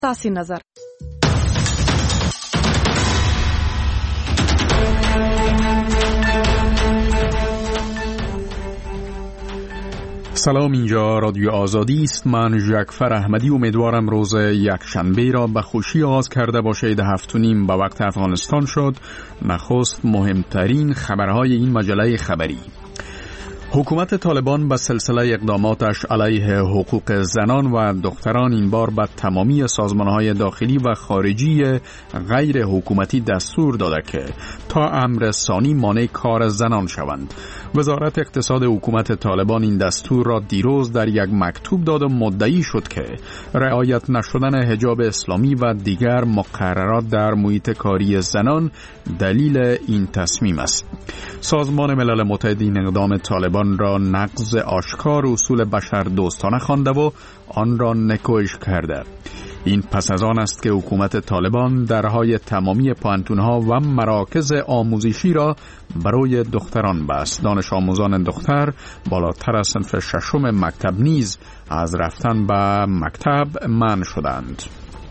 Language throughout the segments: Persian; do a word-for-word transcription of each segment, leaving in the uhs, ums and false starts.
تاسې نظر. سلام، اینجا رادیو آزادی است. من جعفر احمدی امیدوارم روز یکشنبه را به خوشی آغاز کرده باشید. هفت و نیم به وقت افغانستان شد. نخست مهمترین خبرهای این مجله خبری. حکومت طالبان به سلسله اقداماتش علیه حقوق زنان و دختران این بار به تمامی سازمانهای داخلی و خارجی غیر حکومتی دستور داده که تا امر ثانی مانع کار زنان شوند. وزارت اقتصاد حکومت طالبان این دستور را دیروز در یک مکتوب داد و مدعی شد که رعایت نشدن حجاب اسلامی و دیگر مقررات در محیط کاری زنان دلیل این تصمیم است. سازمان ملل متحد این اقدام طالبان را نقض آشکار اصول بشر دوستانه خوانده و آن را نکوهش کرده. این پس از آن است که حکومت طالبان درهای تمامی پانتونها و مراکز آموزشی را برای دختران بست. دانش آموزان دختر بالاتر از صنف ششم مکتب نیز از رفتن به مکتب منع شدند.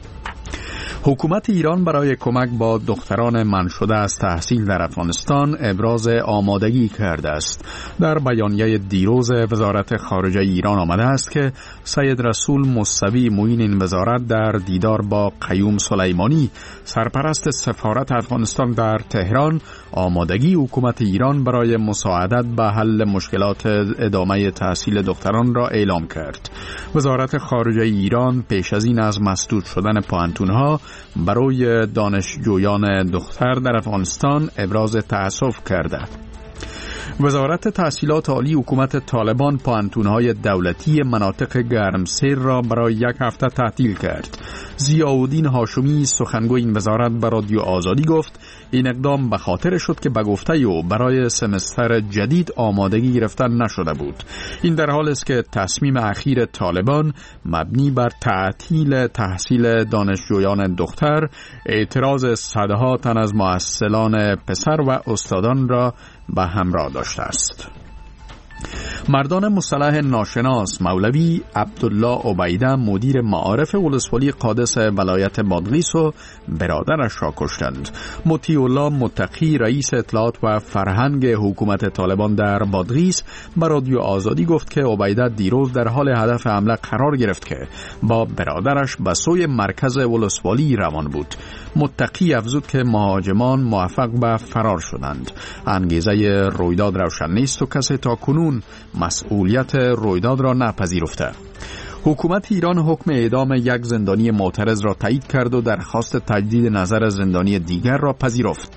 حکومت ایران برای کمک با دختران منع شده از تحصیل در افغانستان ابراز آمادگی کرده است. در بیانیه دیروز وزارت خارجه ایران آمده است که سید رسول موسوی معین این وزارت در دیدار با قیوم سلیمانی سرپرست سفارت افغانستان در تهران آمادگی حکومت ایران برای مساعدت به حل مشکلات ادامه تحصیل دختران را اعلام کرد. وزارت خارجه ایران پیش از این از مسدود شدن پانتونها برای دانشجویان دختر در افغانستان ابراز تأسف کرده. وزارت تحصیلات عالی حکومت طالبان پانتونهای دولتی مناطق گرمسیر را برای یک هفته تعطیل کرد. ضیاءالدین هاشمی سخنگوی این وزارت به رادیو آزادی گفت این اقدام به خاطر شد که به گفته او برای سمستر جدید آمادگی گرفتن نشده بود. این در حال است که تصمیم اخیر طالبان مبنی بر تعطیل تحصیل دانشجویان دختر اعتراض صدها تن از مؤثران پسر و استادان را به همراه داشته است. مردان مسلح ناشناس مولوی عبدالله عبیده مدیر معارف ولسوالی قادس ولایت بادغیس و برادرش را کشتند. مطیع الله متقی رئیس اطلاعات و فرهنگ حکومت طالبان در بادغیس به رادیو آزادی گفت که عبیده دیروز در حال هدف حمله قرار گرفت که با برادرش به سوی مرکز ولسوالی روان بود. متقی افزود که مهاجمان موفق به فرار شدند. انگیزه رویداد روشن نیست و کسی تا کنون مسئولیت رویداد را نپذیرفته. حکومت ایران حکم اعدام یک زندانی معترض را تایید کرد و درخواست تجدید نظر زندانی دیگر را پذیرفت.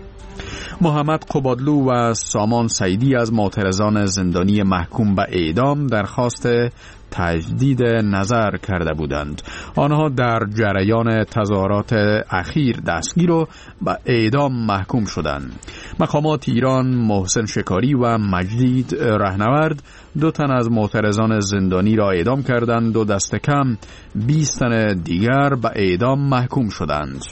محمد قبادلو و سامان سیدی از معترضان زندانی محکوم به اعدام درخواست تجدید نظر کرده بودند. آنها در جریان تظاهرات اخیر دستگیر و به اعدام محکوم شدند. مقامات ایران محسن شکاری و مجید رهنورد دو تن از معترضان زندانی را اعدام کردند و دست کم بیست تن دیگر به اعدام محکوم شدند.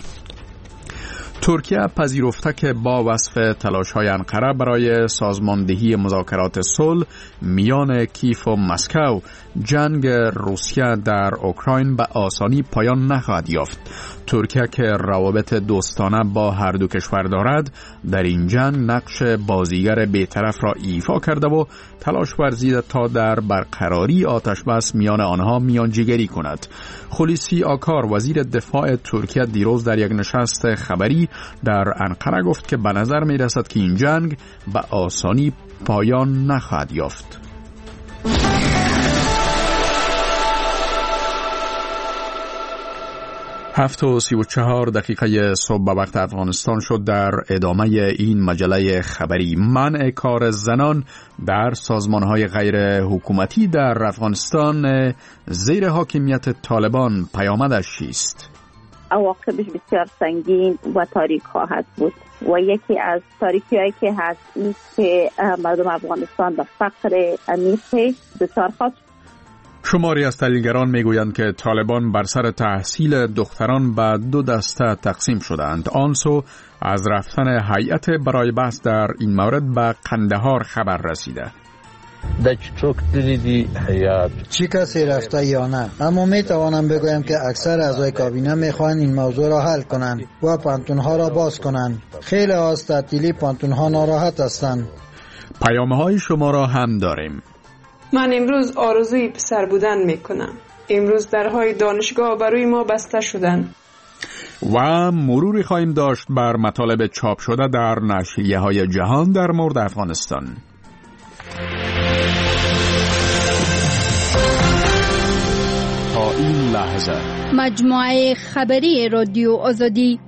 ترکیه پذیرفته که با وصف تلاش‌های انقره برای سازماندهی مذاکرات صلح میان کیف و مسکو جنگ روسیه در اوکراین به آسانی پایان نخواهد یافت. ترکیه که روابط دوستانه با هر دو کشور دارد در این جنگ نقش بازیگر بی‌طرف را ایفا کرده و تلاش ورزیده تا در برقراری آتش بس میان آنها میانجیگری کند. خلیسی آکار وزیر دفاع ترکیه دیروز در یک نشست خبری در انقره گفت که به نظر می رسد که این جنگ به آسانی پایان نخواهد یافت. هفت و سی و چهار دقیقه صبح به وقت افغانستان شد. در ادامه این مجله خبری، منع کار زنان در سازمانهای غیر حکومتی در افغانستان زیر حاکمیت طالبان پیامدش چیست؟ عواقبش بسیار سنگین و تاریک خواهد بود و یکی از تاریکی هایی که هست این که مردم افغانستان به فقر عمیق بسیار خواهد. شماری از تحلیلگران میگویند که طالبان بر سر تحصیل دختران به دو دسته تقسیم شدند. آنسو از رفتن هیئت برای بحث در این مورد به قندهار خبر رسیده. در چوک دیدی حیات چی کسی رفته یا نه، اما می توانم بگویم که اکثر اعضای کابینه میخواهند این موضوع را حل کنند و پانتونها را باز کنند. خیلی از تعطیلی پانتونها ناراحت هستند. پیام‌های شما را هم داریم. من امروز آرزوی پسر بودن میکنم. امروز درهای دانشگاه برای ما بسته شدند. و مروری خواهیم داشت بر مطالب چاپ شده در نشریه های جهان در مورد افغانستان. تا این لحظه مجموعه خبری رادیو آزادی.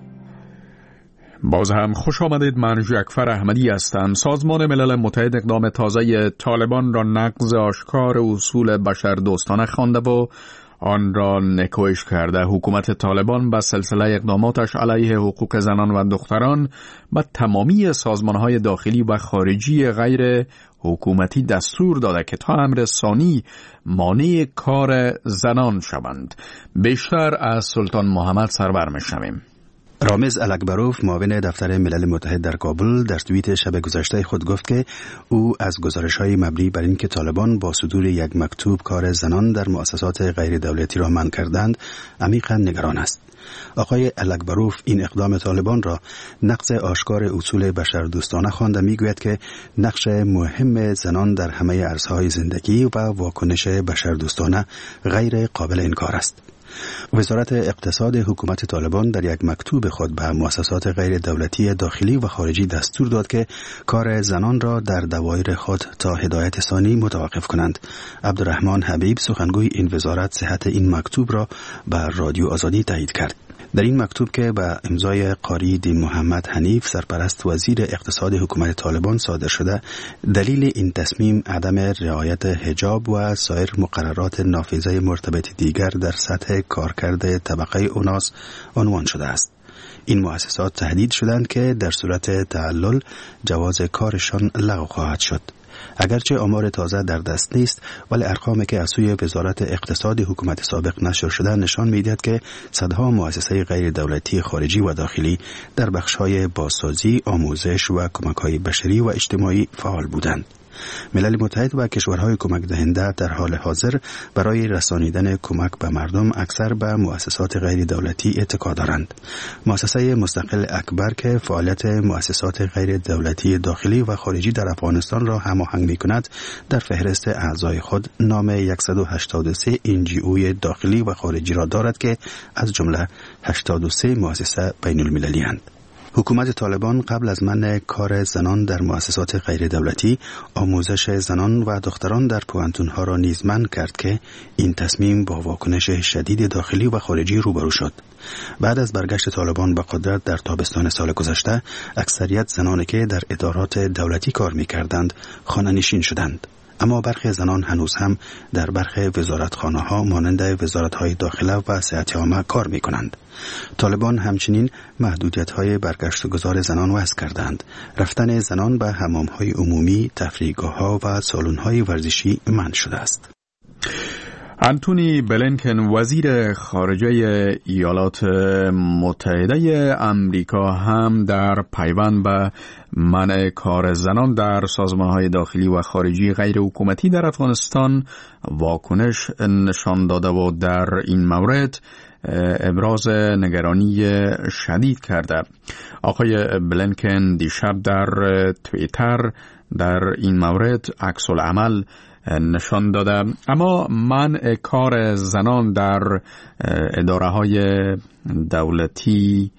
باز هم خوش آمدید. من جعفر احمدی هستم. سازمان ملل متحد اقدام تازه طالبان را نقض آشکار اصول بشردوستانه خوانده و آن را نکوهش کرده. حکومت طالبان با سلسله اقداماتش علیه حقوق زنان و دختران و تمامی سازمانهای داخلی و خارجی غیر حکومتی دستور داده که تا امر ثانی مانع کار زنان شوند. بیشتر از سلطان محمد سرور میشنویم. رامز الکبروف معاون دفتر ملل متحد در کابل در توییت شب گذشته خود گفت که او از گزارش‌های مبنی بر اینکه طالبان با صدور یک مکتوب کار زنان در مؤسسات غیر دولتی را منع کردند عمیقاً نگران است. آقای الکبروف این اقدام طالبان را نقض آشکار اصول بشردوستانه خوانده میگوید که نقش مهم زنان در همه عرصه‌های زندگی و واکنش بشردوستانه غیر قابل انکار است. وزارت اقتصاد حکومت طالبان در یک مکتوب خود به مؤسسات غیر دولتی داخلی و خارجی دستور داد که کار زنان را در دوایر خود تا هدایت ثانی متوقف کنند. عبدالرحمن حبیب سخنگوی این وزارت صحت این مکتوب را به رادیو آزادی تایید کرد. در این مکتوب که به امضای قاری دین محمد حنیف سرپرست وزیر اقتصاد حکومت طالبان صادر شده، دلیل این تصمیم عدم رعایت حجاب و سایر مقررات نافذه مرتبط دیگر در سطح کارکرد طبقه اوناس عنوان شده است. این مؤسسات تهدید شدند که در صورت تعلل جواز کارشان لغو خواهد شد. اگرچه آمار تازه در دست نیست، ولی ارقامی که از سوی وزارت اقتصاد حکومت سابق نشر شده نشان می‌دهد که صدها مؤسسه غیر دولتی خارجی و داخلی در بخش‌های بازسازی، آموزش و کمک‌های بشری و اجتماعی فعال بودند. ملل متحد و کشورهای کمک دهنده در حال حاضر برای رسانیدن کمک به مردم اکثر به مؤسسات غیر دولتی اتکا دارند. مؤسسه مستقل اکبر که فعالیت مؤسسات غیر دولتی داخلی و خارجی در افغانستان را هماهنگ می‌کند، در فهرست اعضای خود نام صد و هشتاد و سه ان جی او داخلی و خارجی را دارد که از جمله هشتاد و سه مؤسسه بین المللی اند. حکومت طالبان قبل از منع کار زنان در مؤسسات غیر دولتی، آموزش زنان و دختران در پوانتونها را نیز منع کرد که این تصمیم با واکنش شدید داخلی و خارجی روبرو شد. بعد از برگشت طالبان به قدرت در تابستان سال گذشته، اکثریت زنانی که در ادارات دولتی کار می‌کردند خانه‌نشین شدند. اما برخی زنان هنوز هم در برخی وزارتخانه‌ها مانند وزارت‌های داخله و صحت عامه کار می‌کنند. طالبان همچنین محدودیت‌های برگشتگذار زنان وضع کردند. رفتن زنان به حمام‌های عمومی، تفریحگاه‌ها و سالن‌های ورزشی منع شده است. انتونی بلینکن وزیر خارجه ایالات متحده آمریکا هم در پیوند به منع کار زنان در سازمان‌های داخلی و خارجی غیر حکومتی در افغانستان واکنش نشان داده و در این مورد ابراز نگرانی شدید کرده. آقای بلینکن دیشب در توییتر در این مورد عکس العمل نشان داده. اما منع کار زنان در اداره های دولتی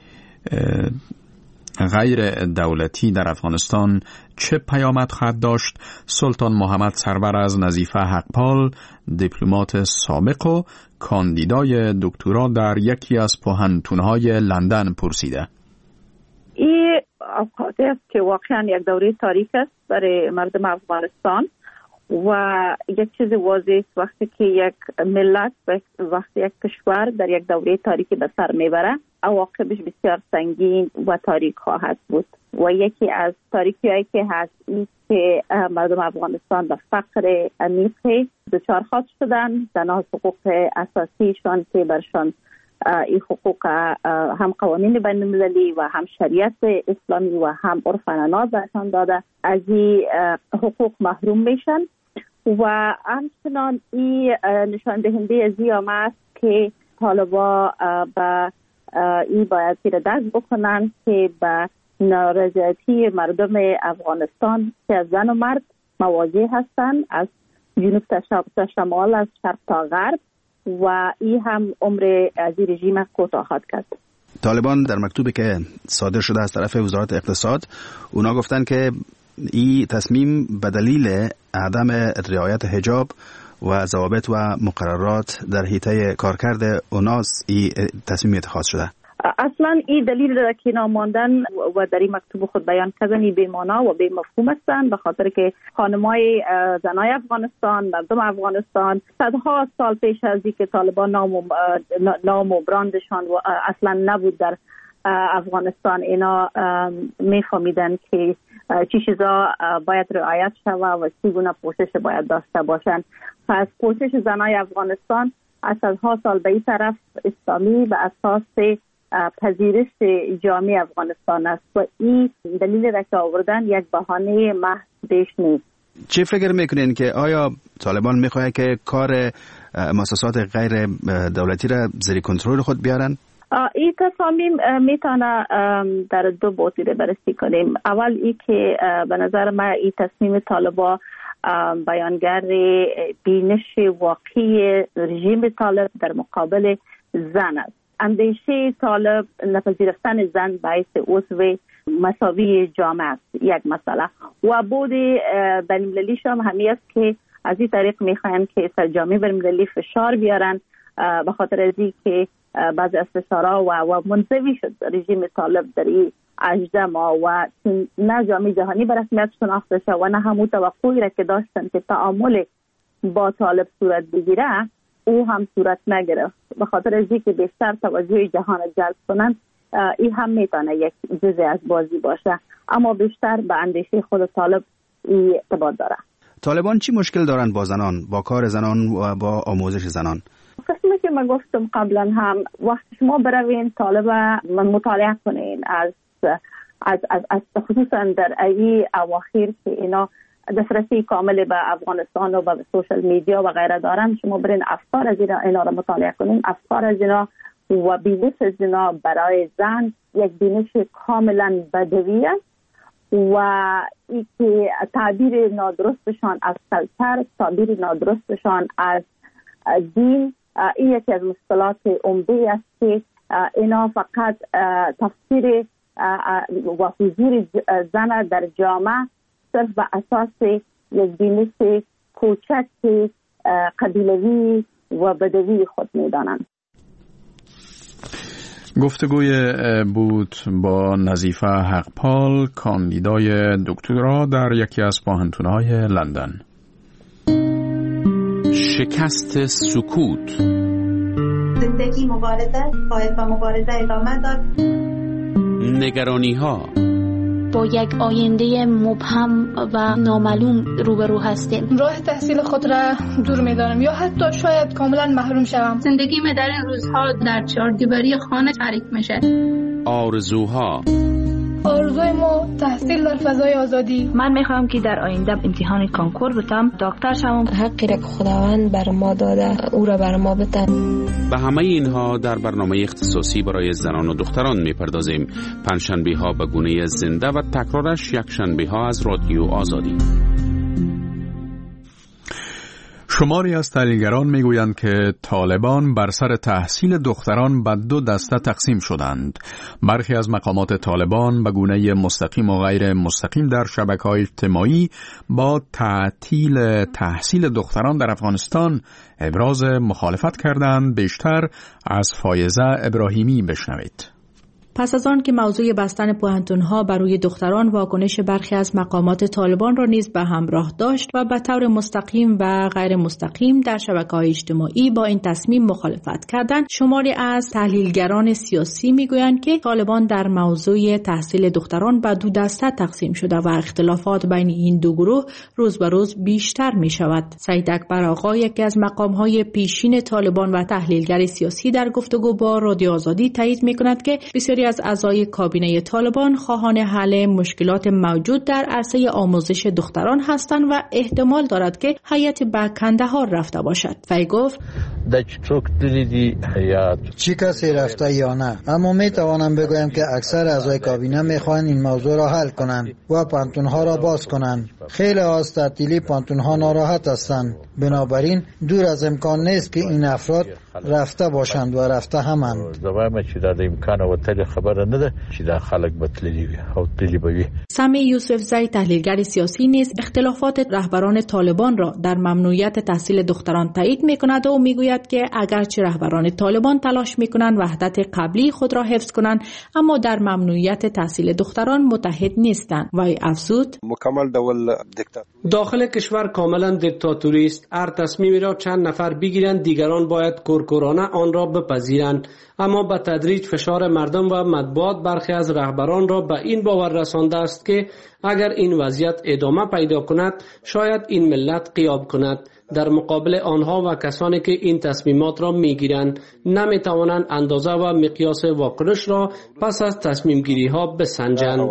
غیر دولتی در افغانستان چه پیامد خواهد داشت؟ سلطان محمد سرور از نظیفه حقپال، دیپلمات سابق و کاندیدای دکترا در یکی از پوهنتون‌های لندن پرسیده. این اوقاتی است که واقعا یک دوره تاریک است برای مردم افغانستان و یک چیز واضح است وقتی که یک ملت وقتی یک کشور در یک دوره تاریکی به سر میبره، عواقبش بسیار سنگین و تاریک خواهد بود و یکی از تاریکی هایی که هست این که مردم افغانستان به فقر عمیقی دچار خواهد شدن. زنها حقوق اساسیشان که برشان این حقوق هم قوانین بین المللی و هم شریعت اسلامی و هم عرف عنعنات برشان داده، از این حقوق محروم میشن و همچنان این نشان دهنده از این است که طالبا به این باید تیر دست بکنن که به نارضایتی مردم افغانستان که از زن و مرد مواجه هستند، از جنوب تا شمال، از شرق تا غرب، و این هم عمر از این رژیم کوتاه خواهد کرد. طالبان در مکتوبی که صادر شده از طرف وزارت اقتصاد اونا گفتن که این تصمیم به دلیل عدم رعایت حجاب و ضوابط و مقررات در حیطه کارکرد اوناست این تصمیم اتخاذ شده. اصلا این دلیل در کنار ماندن و در این مکتوب خود بیان کردن بی معنا و بی مفهوم هستند، به خاطر که خانمای زنای افغانستان، مردم افغانستان صدها سال پیش از اینکه طالبان نام و نام و برندشان و اصلا نبود در افغانستان، اینا میفهمیدن که چی چیزا باید رعایت شود و چگونه پوشش باید داشته باشند. پس پوشش زنای افغانستان از صدها سال به این طرف اسلامی به اساس پذیرش جامعه افغانستان است و این دلیل را که آوردن یک بهانه محض بیش نیست. چه فکر میکنین که آیا طالبان میخواد که کار مؤسسات غیر دولتی را زیر کنترل خود بیارن؟ این تصامیم میتونه در دو بعد بررسی کنیم. اول ای که به نظر من این تصمیم طالبان بیانگر بینش واقعی رژیم طالب در مقابل زن است. اندیشه طالب نپذیرفتن زن باعث عضو مساوی جامعه است، یک مسئله. و بود بین‌المللی هم همی است که از این طریق میخواین که سرجامی بین‌المللی فشار بیارن، به خاطر از این که بعضی از فشارها و, و منزوی شد رژیم طالب در این هجده ماه و نه جامعه جهانی به رسمیت شناخته شد و نه همون توقعی را که داشتن که تعامل با طالب صورت بگیره او هم صورت نگرفت. به خاطر از اینکه بیشتر توجه جهان جلب کنند، این هم میتونه یک جزء از بازی باشه، اما بیشتر به اندیشه خود طالب این ارتباط داره. طالبان چی مشکل دارن با زنان، با کار زنان و با آموزش زنان؟ قسمی که من گفتم قبلا هم، وقت شما بروین طالب من مطالعه کنین از از از, از خصوصا در ای اواخر که اینا دسترسی کامل به افغانستان و به سوشال میدیا و غیره دارن، شما برین افکار از اینا, اینا را مطالعه کنین. افکار از اینا و بینش از اینا برای زن یک بینش کاملا بدوی است و ای که تعبیر نادرستشان از کلچر، تعبیر نادرستشان از دین، این یکی از مشکلات عمده است که اینا فقط تفسیر و حضور زن در جامعه صرف به اساس یک بینش کوچک قبیلوی و بدوی خود میدانند. گفتگوی بود با نظیفه حقپال، کاندیدای دکترا در یکی از پوهنتون‌های لندن. شکست سکوت. زندگی مبارزه، باید با مبارزه ادامه داد. نگرانی ها. با یک آینده مبهم و نامعلوم روبرو هستیم. راه تحصیل خود را دور می‌دانم یا حتی شاید کاملا محروم شوم. زندگیم در این روزها در چهار دیواری خانه تعریف میشه. آرزوها. آرزوی ما تحصیل در فضای آزادی. من میخوام که در آینده امتحان کنکور بتم، دکتر شوم. حقی را که خداوند بر ما داده او را بر ما بده. به همه اینها در برنامه اختصاصی برای زنان و دختران میپردازیم. پنجشنبه ها به گونه زنده و تکرارش یک شنبه ها از رادیو آزادی. شماری از تحلیلگران میگویند که طالبان بر سر تحصیل دختران به دو دسته تقسیم شدند. برخی از مقامات طالبان به گونه مستقیم و غیر مستقیم در شبکه‌های اجتماعی با تعطیل تحصیل دختران در افغانستان ابراز مخالفت کردند. بیشتر از فایزه ابراهیمی بشنوید. پس از آن که موضوع بستن پوهنتون‌ها بر روی دختران واکنش برخی از مقامات طالبان را نیز به همراه داشت و به طور مستقیم و غیر مستقیم در شبکه‌های اجتماعی با این تصمیم مخالفت کردند، شماری از تحلیلگران سیاسی میگویند که طالبان در موضوع تحصیل دختران به دو دسته تقسیم شده و اختلافات بین این دو گروه روز به روز بیشتر می‌شود. سعید اکبر آقا، یکی از مقام‌های پیشین طالبان و تحلیلگر سیاسی، در گفتگو با رادیو آزادی تایید می‌کند که بسیاری بسیاری از اعضای کابینه طالبان خواهان حل مشکلات موجود در عرصه آموزش دختران هستند و احتمال دارد که هیئت به کندهار رفته باشد. وی گفت چی کسی رفته یا نه، اما می توانم بگویم که اکثر اعضای کابینه می خواهند این موضوع را حل کنند و پانتونها را باز کنند. خیلی از تعطیلی پانتونها ناراحت هستند، بنابراین دور از امکان نیست که این افراد رفته باشند و رفته همند. سمی یوسفزی تحلیلگر سیاسی نیز اختلافات رهبران طالبان را در ممنوعیت تحصیل دختران تایید می‌کند و میگوید که اگرچه رهبران طالبان تلاش می‌کنند وحدت قبلی خود را حفظ کنند، اما در ممنوعیت تحصیل دختران متحد نیستند. وی افزود: مکمل دول داخل کشور کاملا دیکتاتوری است. هر تصمیمی را چند نفر بگیرند دیگران باید کورکورانه آن را بپذیرند، اما به تدریج فشار مردم و مطبوعات برخی از رهبران را به این باور رسانده است که اگر این وضعیت ادامه پیدا کند شاید این ملت غیاب کند. در مقابل آنها و کسانی که این تصمیمات را میگیرند نمیتوانند اندازه و مقیاس واکنش را پس از تصمیم گیری ها بسنجند.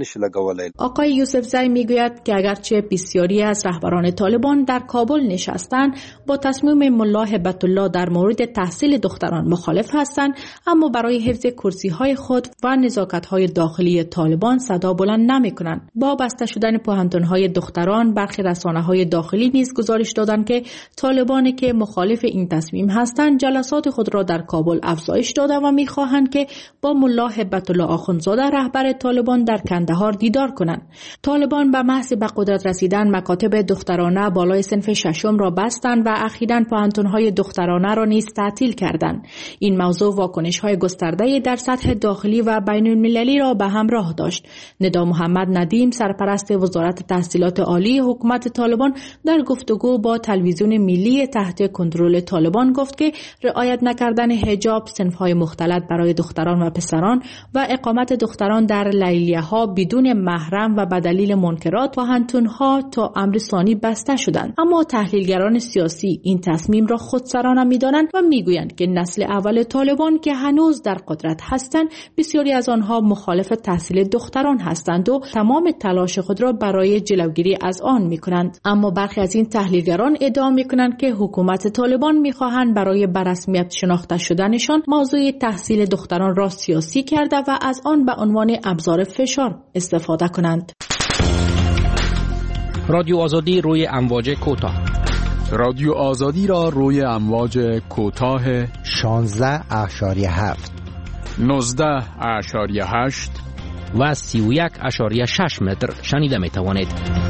آقای یوسفزی میگوید که اگرچه بسیاری از رهبران طالبان در کابل نشستند با تصمیم ملا هبت الله در مورد تحصیل دختران مخالف هستند، اما برای حفظ کرسی های خود و نزاکت های داخلی طالبان صدا بلند نمی کنند. با بسته شدن پوهنتون های دختران برخی رسانه های داخلی نیز گزارش دادند که طالبانی که مخالف این تصمیم هستند جلسات خود را در کابل افزایش داده و می‌خواهند که با ملا هبت الله آخوندزاده رهبر طالبان در کندهار دیدار کنند. طالبان به محض به قدرت رسیدن مکاتب دخترانه بالای صنف ششم را بستند و اخیراً پوهنتون‌های دخترانه را نیز تعطیل کردند. این موضوع واکنش‌های گسترده در سطح داخلی و بین‌المللی را به همراه داشت. ندا محمد ندیم سرپرست وزارت تحصیلات عالی حکومت طالبان در گفتگو با تلویزیون ملی تحت کنترل طالبان گفت که رعایت نکردن حجاب، صنف‌های مختلط برای دختران و پسران و اقامت دختران در لیلیه‌ها بدون محرم و به دلیل منکرات پوهنتون‌ها تا امر ثانی بسته شدند. اما تحلیلگران سیاسی این تصمیم را خودسرانه می‌دانند و می‌گویند که نسل اول طالبان که هنوز در قدرت هستند بسیاری از آنها مخالف تحصیل دختران هستند و تمام تلاش خود را برای جلوگیری از آن می‌کنند. اما برخی از این تحلیلگران ادعا می‌کنند که حکومت طالبان می‌خواهند برای برسمیت شناخته شدنشان موضوع تحصیل دختران را سیاسی کرده و از آن به عنوان ابزار فشار استفاده کنند. رادیو آزادی روی امواج کوتاه. رادیو آزادی را روی امواج کوتاه شانزده اشاریه هفت، نوزده اشاریه هشت و سی و یک اشاریه شش متر شنیده می توانید.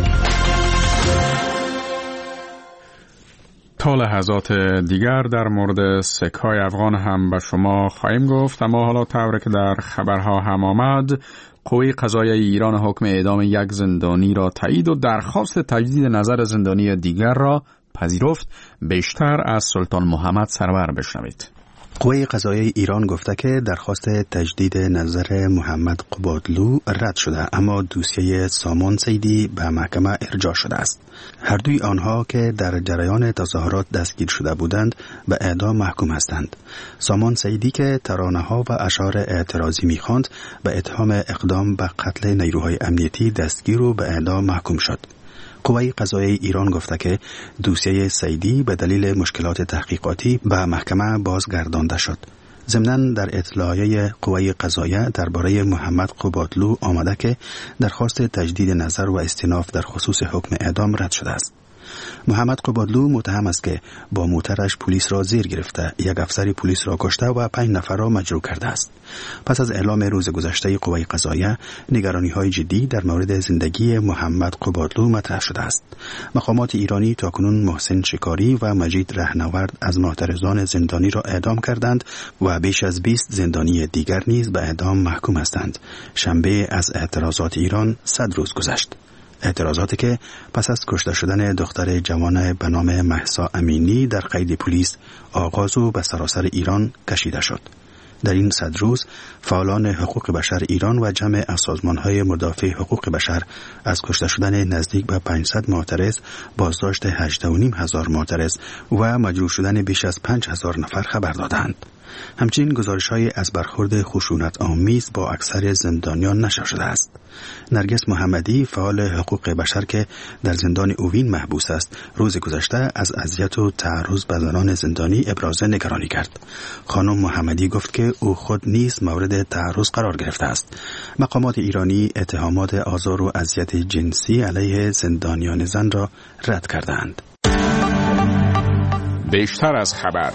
تا لحظات دیگر در مورد سکه‌های افغان هم به شما خواهیم گفت، اما حالا طوری که در خبرها هم آمد، قوه قضاییه ایران حکم اعدام یک زندانی را تایید و درخواست تجدید نظر زندانی دیگر را پذیرفت. بیشتر از سلطان محمد سرور بشنوید. قوه قضاییه ایران گفته که درخواست تجدید نظر محمد قبادلو رد شده، اما دوسیه سامان سیدی به محکمه ارجاع شده است. هر دوی آنها که در جریان تظاهرات دستگیر شده بودند به اعدام محکوم هستند. سامان سیدی که ترانه‌ها و اشعار اعتراضی می‌خواند به اتهام اقدام به قتل نیروهای امنیتی دستگیر و به اعدام محکوم شد. قوه قضاییه ایران گفته که دوسیه سیدی به دلیل مشکلات تحقیقاتی به محکمه بازگردانده شد. ضمناً در اطلاعیه قوه قضاییه درباره محمد قبادلو آمده که درخواست تجدید نظر و استئناف در خصوص حکم اعدام رد شده است. محمد قبادلو متهم است که با موترش پلیس را زیر گرفته، یک افسر پلیس را کشته و پنج نفر را مجروح کرده است. پس از اعلام روز گذشته قوه قضاییه، نگرانی‌های جدی در مورد زندگی محمد قبادلو مطرح شده است. مقامات ایرانی تاکنون محسن شکاری و مجید رهنورد از معترضان زندانی را اعدام کردند و بیش از بیست زندانی دیگر نیز به اعدام محکوم هستند. شنبه از اعتراضات ایران صد روز گذشت. اعتراضاتی که پس از کشته شدن دختر جوان به نام مهسا امینی در قید پلیس آغاز و به سراسر ایران کشیده شد. در این صد روز فعالان حقوق بشر ایران و جمع از سازمان‌های مدافع حقوق بشر از کشته شدن نزدیک به پانصد معترض، بازداشت هجده و نیم هزار معترض و مجروح شدن بیش از پنج هزار نفر خبر دادند. همچنین گزارش‌های از برخورد خشونت آمیز با اکثر زندانیان نشر شده است. نرگس محمدی، فعال حقوق بشر که در زندان اوین محبوس است، روز گذشته از اذیت و تعرض به زنان زندانی ابراز نگرانی کرد. خانم محمدی گفت که او خود نیز مورد تعرض قرار گرفته است. مقامات ایرانی اتهامات آزار و اذیت جنسی علیه زندانیان زن را رد کردند. بیشتر از خبر.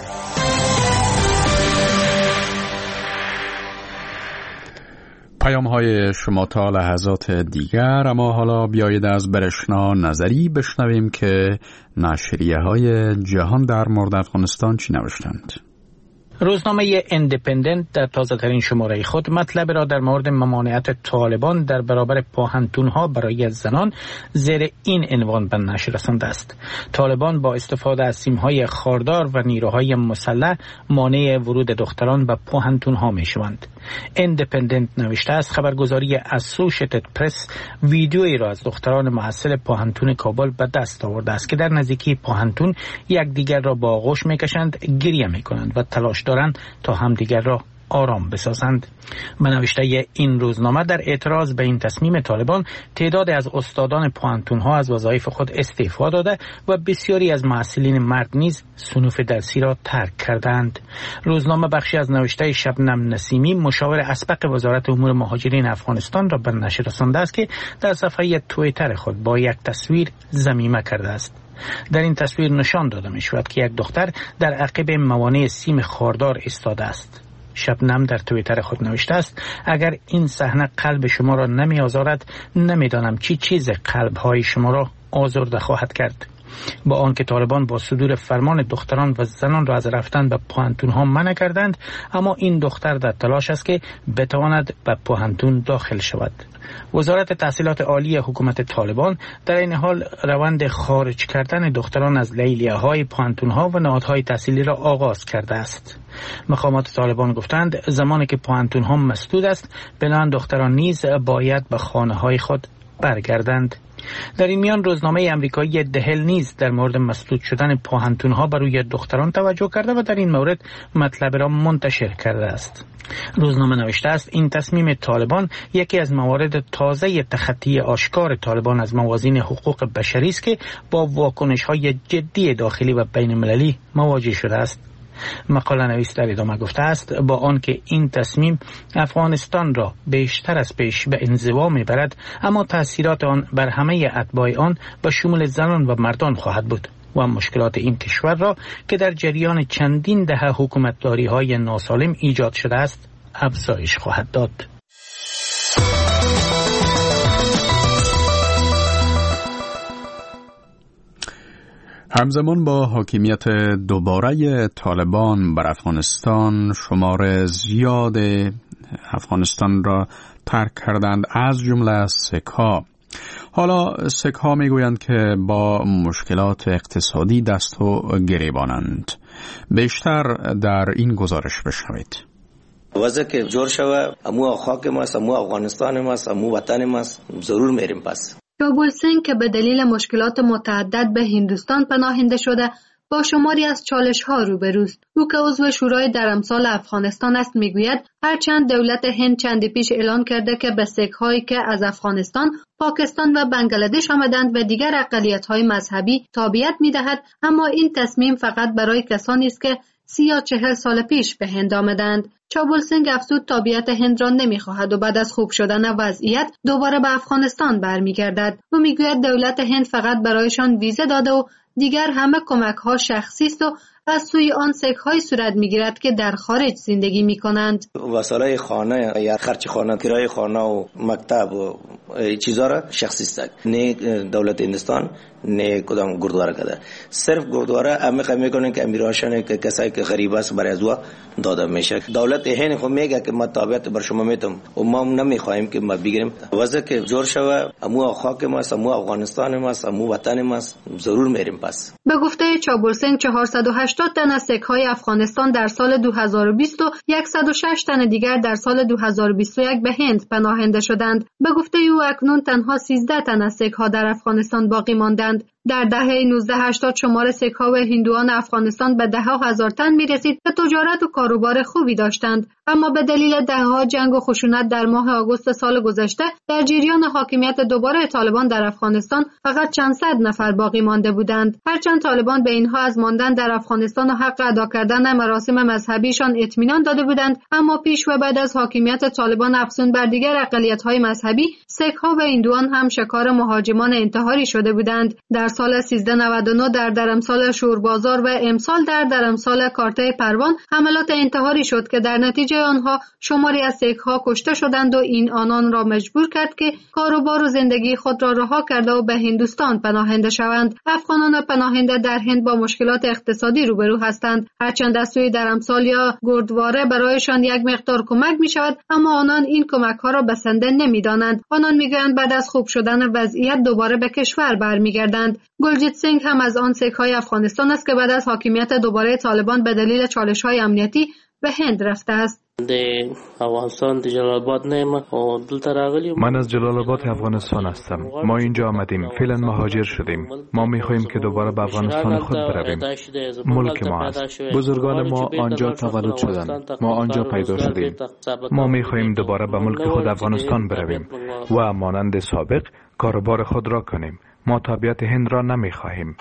پیام های شما تا لحظات دیگر، اما حالا بیایید از برشنا نظری بشنویم که نشریه های جهان در مورد افغانستان چی نوشتند. روزنامه اندیپندنت در تازه ترین شماره خود مطلب را در مورد ممانعت طالبان در برابر پاهنتونها برای زنان زیر این عنوان به نشر رسانده است: طالبان با استفاده از سیم‌های خاردار و نیروهای مسلح مانع ورود دختران به پاهنتونها می‌شوند. اندیپندنت نوشته است خبرگزاری اسوشیتد پرس ویدیویی را از دختران محصل پاهنتون کابل به دست آورده است که در نزدیکی پاهنتون یکدیگر را با آغوش می‌کشند، گریه می‌کنند و تلاش دارند تا همدیگر را آرام بسازند. به نوشته این روزنامه در اعتراض به این تصمیم طالبان، تعداد از استادان پوانتون‌ها از وظایف خود استعفا داده و بسیاری از محصلین مرد نیز صنوف درسی را ترک کردند. روزنامه بخشی از نوشته شبنم نسیمی، مشاور اسبق وزارت امور مهاجرین افغانستان، را به نشر رسانده است که در صفحه توییتر خود با یک تصویر ضمیمه کرده است. در این تصویر نشان داده می شود که یک دختر در عقب موانع سیم خاردار ایستاده است. شبنم در توییتر خود نوشته است: اگر این صحنه قلب شما را نمی آزارد، نمیدانم چی چیز قلب های شما را آزرده خواهد کرد. با آنکه طالبان با صدور فرمان دختران و زنان را از رفتن به پوهنتون ها منع کردند، اما این دختر در تلاش است که بتواند به پوهنتون داخل شود. وزارت تحصیلات عالی حکومت طالبان در این حال روند خارج کردن دختران از لیلیه های پوهنتون ها و نهادهای تحصیلی را آغاز کرده است. مقامات طالبان گفتند زمانی که پوهنتون ها مسدود است، بنابراین دختران نیز باید به خانه های خود برگردند. در این میان روزنامه امریکایی دهل نیز در مورد مسدود شدن پاهنتون‌ها بر روی دختران توجه کرده و در این مورد مطلب را منتشر کرده است. روزنامه نوشته است این تصمیم طالبان یکی از موارد تازه تخطی آشکار طالبان از موازین حقوق بشری است که با واکنش‌های جدی داخلی و بین‌المللی مواجه شده است. مقاله نویس در ادامه گفته است با آنکه این تصمیم افغانستان را بیشتر از پیش به انزوا میبرد، اما تأثیرات آن بر همه اتباع آن به شمول زنان و مردان خواهد بود و مشکلات این کشور را که در جریان چندین دهه حکومتداری های ناسالم ایجاد شده است افزایش خواهد داد. همزمان با حاکمیت دوباره طالبان بر افغانستان، شمار زیاد افغانستان را ترک کردند، از جمله سک‌ها. حالا سک‌ها میگویند که با مشکلات اقتصادی دست و گریبانند. بیشتر در این گزارش بشنوید. وضع که جور شوه، امو خاک ماست، امو افغانستان ماست، امو وطن ماست، ضرور میریم پس. چابول سنگ که به دلیل مشکلات متعدد به هندوستان پناهنده شده با شماری از چالش ها روبروست. او که عضو شورای در امثال افغانستان است میگوید هرچند دولت هند چندی پیش اعلان کرده که به سیک هایی که از افغانستان، پاکستان و بنگلادش آمدند و دیگر اقلیت های مذهبی تابعیت میدهد، اما این تصمیم فقط برای کسانی است که سی یا چهل سال پیش به هند آمدند. چابول سنگ افزود تابعیت هند را نمیخواهد و بعد از خوب شدن وضعیت دوباره به افغانستان برمیگردد. او میگوید دولت هند فقط برایشان ویزه داده و دیگر همه کمک ها شخصی است و از سوی آن سیک های صورت میگیرد که در خارج زندگی میکنند. وسایل خانه یا خرچ خانه، کرایه خانه و مکتب و چیزا را شخصی است. نه دولت هندوستان نه کدام گردواره کده. صرف گردواره امکان میکنه که امیرانشان که کسایی که غریب است برای ازوا داده میشه. دولت هند خو میگه که ما تابعیت بر شما میتم و ما نمیخوایم که ما بگیریم. وضع که جور شوه، امو خاک ماست، امو افغانستان ماست، امو وطن ماست، ضرور میریم پس. به گفته چابول سنگ چهارصد و هشتاد تن از سک‌های افغانستان در سال دو هزار و بیست و صد و شش تن دیگر در سال دو هزار و بیست و یک به هند پناهنده شدند. به گفته او اکنون تنها سیزده تن از سک‌ها در افغانستان باقی ماندند. در دهه نوزده هشتاد شمار سیک‌ها و هندوان افغانستان به ده ها هزار تن می‌رسید که تجارت و کاروبار خوبی داشتند، اما به دلیل دهه‌ها جنگ و خشونت در ماه آگوست سال گذشته در جریان حاکمیت دوباره طالبان در افغانستان فقط چند صد نفر باقی مانده بودند. هرچند طالبان به اینها از ماندن در افغانستان و حق ادا کردن مراسم مذهبیشان اطمینان داده بودند، اما پیش و بعد از حاکمیت طالبان افزون بر دیگر اقلیت‌های مذهبی، سیک‌ها و هندوان هم شکار مهاجمان انتحاری شده بودند. در سال سیزده نود و نه در درمسال شوربازار و امسال در درمسال کارته پروان حملات انتحاری شد که در نتیجه آنها شماری از سیک‌ها کشته شدند و این آنان را مجبور کرد که کاروبار و زندگی خود را رها کرده و به هندوستان پناهنده شوند. افغانان پناهنده در هند با مشکلات اقتصادی روبرو هستند. هرچند از سوی درمسال یا گردواره برایشان یک مقدار کمک می شود، اما آنان این کمک ها را بسنده نمی دانند. آنان می گویند بعد از خوب شدن وضعیت دوباره به کشور برمیگردند. گلجیت سینگ هم از آن سیک‌های افغانستان است که بعد از حاکمیت دوباره طالبان به دلیل چالش‌های امنیتی به هند رفته است. من از جلال آباد افغانستان هستم. ما اینجا آمدیم، فعلا مهاجر شدیم. ما میخواهیم که دوباره به افغانستان خود برویم. ملک ما است. بزرگان ما آنجا تولد شدند. ما آنجا پیدا شدیم. ما میخواهیم دوباره به ملک خود افغانستان برویم و مانند سابق کاروبار خود را کنیم. ما تابعیت هند را نمیخواهیم.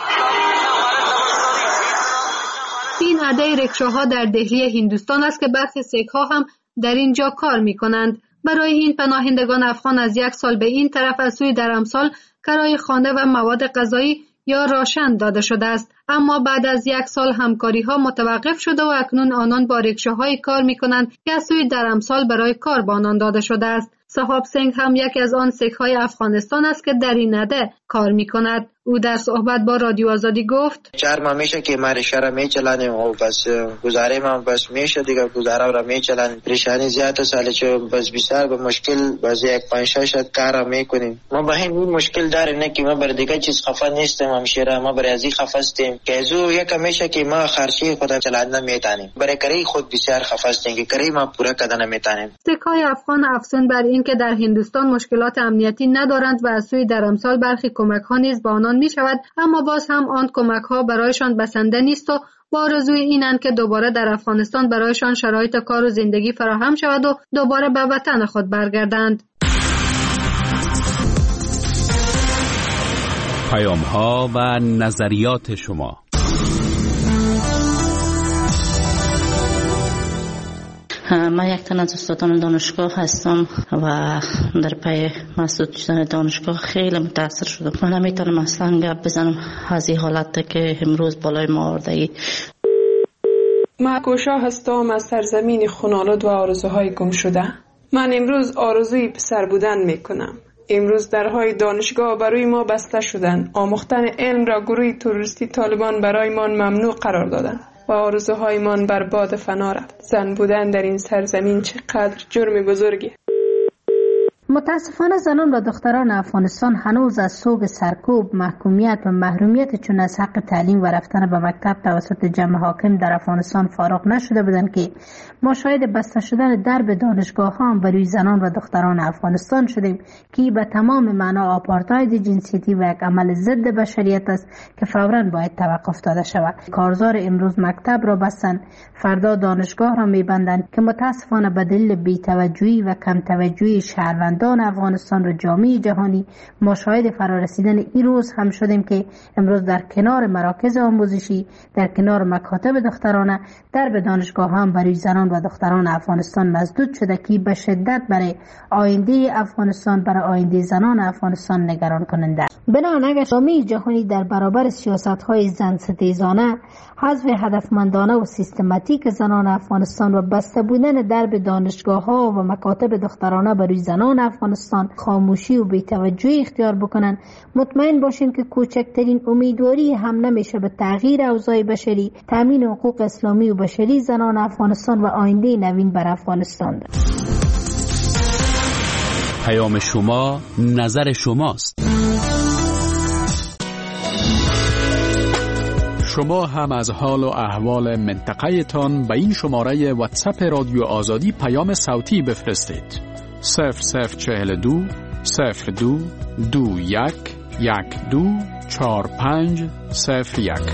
این عده رکشاها در دهلی هندوستان است که برخی سیک‌ها هم در اینجا کار می‌کنند. برای این پناهندگان افغان از یک سال به این طرف از سوی درمسال کرایه خانه و مواد غذایی یا راشن داده شده است، اما بعد از یک سال همکاری‌ها متوقف شده و اکنون آنان با رکشاهای کار می‌کنند که از سوی درمسال برای کار به آنان داده شده است. صحاب سنگ هم یکی از آن سیک‌های افغانستان است که در این عده کار می‌کند. او در صحبت با رادیو آزادی گفت: چهار ماه میشه که ما رشته را میچلانیم و بس گزاره ما بس میشه دیگه، گزاره را میچلانیم. پریشانی زیاد سال چه بس بسیار به مشکل باز یک پنج شش کار میکنیم. ما به این مشکل داره نه که ما بر دیگه چیز خفه نیستیم، همشیره ما بر ازی خفه هستیم که زو یک میشه که ما خرچی خود چلان نمیتونیم، برای کاری خود بسیار خفه هستیم که کاری ما پورا کردن نمیتونیم. سیک‌های افغان افزون بر این که در هندوستان مشکلات امنیتی ندارند و از سوی درمسال برخی کمک‌ها نیز با آنان می شود، اما باز هم آن کمک‌ها برایشان بسنده نیست و با آرزوی اینند که دوباره در افغانستان برایشان شرایط کار و زندگی فراهم شود و دوباره به وطن خود برگردند. پیام‌ها و نظریات شما. من یک تن از استادان دانشگاه هستم و در پی مسدود شدن دانشگاه خیلی متاثر شدم. من نمیتونم اصلا گپ بزنم از این حالت که امروز بالای ما آورده. من کوشا هستم از سرزمین خونالود و آرزوهای گم شده. من امروز آرزوی پسر بودن میکنم. امروز درهای دانشگاه برای ما بسته شدن. آموختن علم را گروه تروریستی طالبان برایمان ممنوع قرار دادند و آرزوهایمان بر باد فنا رفت. زن بودن در این سرزمین چقدر جرم بزرگی. متاسفانه زنان و دختران افغانستان هنوز از سوگ سرکوب، محکومیت و محرومیت چون از حق تعلیم و رفتن به مکتب توسط جمع حاکم در افغانستان فارغ نشده بودند که ما شاهد بسته شدن درب دانشگاه ها برای زنان و دختران افغانستان شدیم که به تمام معنا آپارتاید جنسیتی و یک عمل ضد بشریت است که فوراً باید توقف داده شود. کارزار امروز مکتب را بستند، فردا دانشگاه را میبندند که متاسفانه به دلیل بی‌توجهی و کم توجهی شهروندان افغانستان و جامعه جهانی ما شاهد فرارسیدن این روز هم شدیم که امروز در کنار مراکز آموزشی، در کنار مکاتب دخترانه، در به دانشگاه هم برای زنان و دختران افغانستان مسدود شده که به شدت برای آینده افغانستان، برای آینده زنان افغانستان نگران کننده. بنابراین اگر جامعه جهانی در برابر سیاست‌های زن ستیزانه، حذف هدفمندانه و سیستماتیک زنان افغانستان و بسته بودن درب دانشگاه‌ها و مکاتب دخترانه برای زنان افغانستان خاموشی و بی‌توجهی اختیار بکنن، مطمئن باشین که کوچکترین امیدواری هم نمیشه به تغییر اوضاع بشری، تامین حقوق اسلامی و بشری زنان افغانستان و آینده نوین بر افغانستان ده. پیام شما، نظر شماست. شما هم از حال و احوال منطقه تان به این شماره واتساپ رادیو آزادی پیام صوتی بفرستید. صفر صفر چهل دو صفر دو دو یک یک دو چهار پنج صفر یک.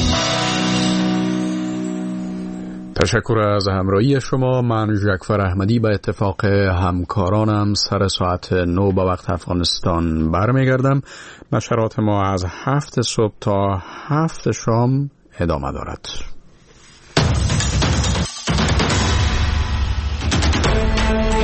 تشکر از همراهی شما. من جعفر احمدی به اتفاق همکارانم سر ساعت نو به وقت افغانستان برمیگردم. نشرات ما از هفت صبح تا هفت شام ادامه دارد.